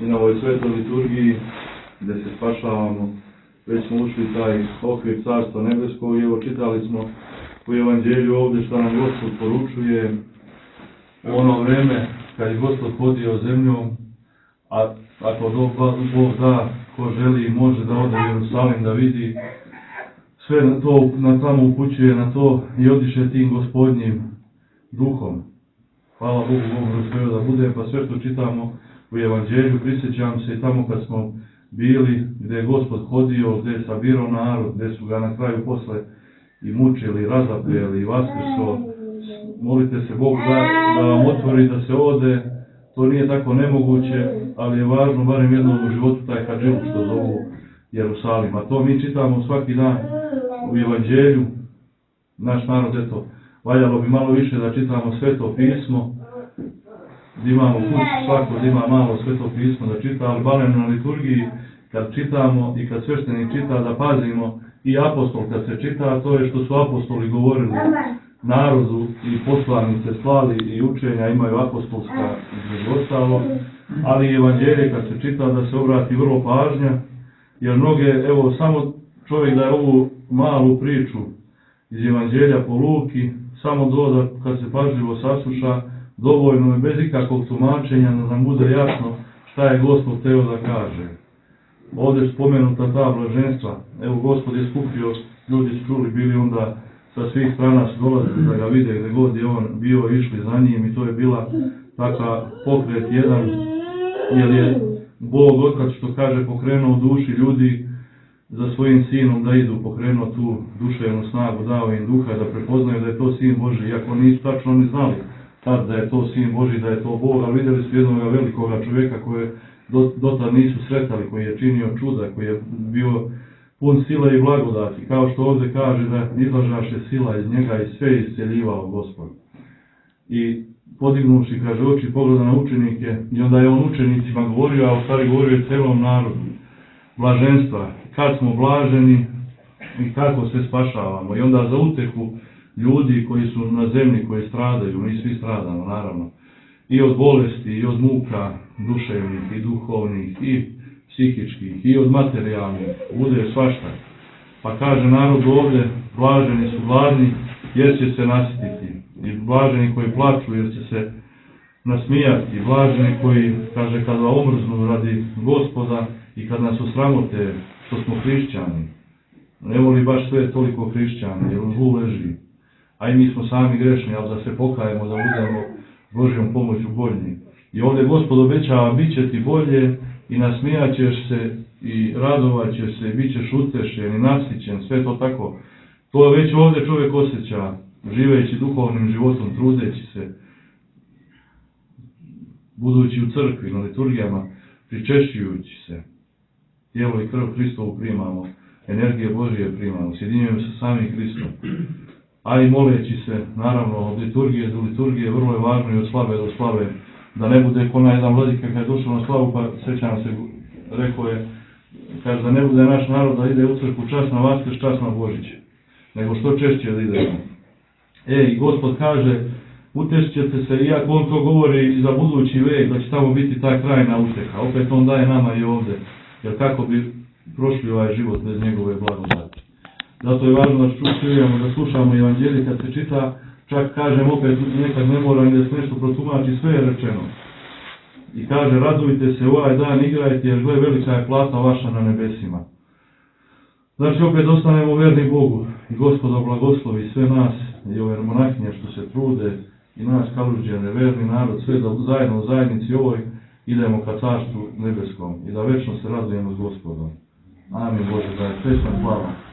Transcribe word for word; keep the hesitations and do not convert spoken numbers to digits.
i na ovoj svetoj liturgiji gdje se spašavamo. Već smo ušli taj okvir Carstva nebeskog i evo čitali smo u Evanđelju ovdje što nam Gospod poručuje u ono vreme kad je Gospod hodio zemljom, a ako Bog da, ko želi može da ode u Jerusalim da vidi, sve na to na tamo upućuje na to i odiše tim Gospodnjim duhom. Hvala Bogu, Bogu uspeo da bude, pa sve što čitamo u Evanđelju, prisjećam se i tamo kad smo bili, gdje je Gospod hodio, gdje je sabirao narod, gdje su ga na kraju posle i mučili, razapeli i vaskrso. Molite se Bogu da, da vam otvori, da se ode. To nije tako nemoguće, ali je važno barem jednom u životu taj hadžiluk što zovu Jerusalim. A to mi čitamo svaki dan u Evanđelju. Naš narod, eto, valjalo bi malo više da čitamo Sveto pismo, da imamo kuć, svako da ima malo Sveto pismo da čita, ali barem na liturgiji kad čitamo i kad sveštenik čita da pazimo i apostol kad se čita, to je što su apostoli govorili narodu i poslanice slali i učenja imaju apostolska između ostalo, ali i Evanđelje kad se čita da se obrati vrlo pažnja, jer mnoge, evo samo čovjek da je ovu malu priču iz Evanđelja po Luki, samo doda kad se pažljivo sasluša, dovoljno je bez ikakvog tumačenja da nam bude jasno šta je Gospod teo da kaže. Ovdje je spomenuta ta blaženstva. Evo Gospod je skupio, ljudi su čuli, bili onda sa svih strana su dolazili da ga vide gdje god je on bio, išli za njim i to je bila taka pokret jedan, jer je Bog otkad što kaže pokrenuo duši ljudi za svojim sinom da idu, pokrenuo tu duševnu snagu, dao im duha da prepoznaju da je to sin Božji, iako nisu tačno ni znali tad da je to sin Božji, da je to Bog, ali vidjeli su jednog velikoga čovjeka koje dotad nisu sretali, koji je činio čuda, koji je bio pun sile i blagodati, kao što ovdje kaže da izlažaše sila iz njega i sve isceljivao Gospod. I podignuši, kaže, oči pogleda na učenike i onda je on učenicima govorio, a u stvari govorio je celom narodu. Blaženstva, kad smo blaženi i kako se spašavamo. I onda za utehu ljudi koji su na zemlji, koji stradaju, mi svi stradamo naravno, i od bolesti, i od muka duševnih, i duhovnih, i psihičkih, i od materijalnih, bude svašta. Pa kaže narod ovdje, blaženi su gladni jer će se nasititi, i blaženi koji plaču jer će se nasmijati, blaženi koji, kaže, kada omrznu radi Gospoda i kad nas osramote što smo hrišćani. Ne voli baš sve toliko hrišćani, jer u zlu leži. A i mi smo sami grešni, ali da se pokajemo, da budemo Božjom pomoću boljni. I ovdje Gospod obećava, bit će ti bolje i nasmijat ćeš se i radovat ćeš se, bit ćeš utešen i nasićen, sve to tako. To već ovdje čovjek osjeća, živeći duhovnim životom, trudeći se, budući u crkvi, na liturgijama, pričešćujući se. Tijelo i krv Hristovu primamo, energije Božije primamo, sjedinjujemo se sami Hristom. A i moleći se, naravno, od liturgije do liturgije, vrlo je važno i od slave do slave, da ne bude ko na jedan vladika kada je došao na slavu, pa sećam se, rekao je, kaže da ne bude naš narod da ide u crkvu čas na Vaskrs, čas na Božić, nego što češće da idemo. E, i Gospod kaže, utešćete se, iako on to govori za budući vek, da će tamo biti ta krajna uteha, opet on daje nama i ovdje, jer kako bi prošli ovaj život bez njegove blagodati. Zato je važno da čujemo, da slušamo Evanđelje kad se čita, čak kažem opet nekad ne mora ni da se nešto protumači, sve je rečeno. I kaže, radujte se ovaj dan, igrajte, jer gle velika je plata vaša na nebesima. Znači opet ostanemo verni Bogu i Gospod blagoslovi sve nas i ove monahinje što se trude i nas kaluđene, verni narod, sve da zajedno u zajednici ovoj idemo ka Carstvu nebeskom i da večno se radujemo s Gospodom. Amin Bože, da je sve sam hvala.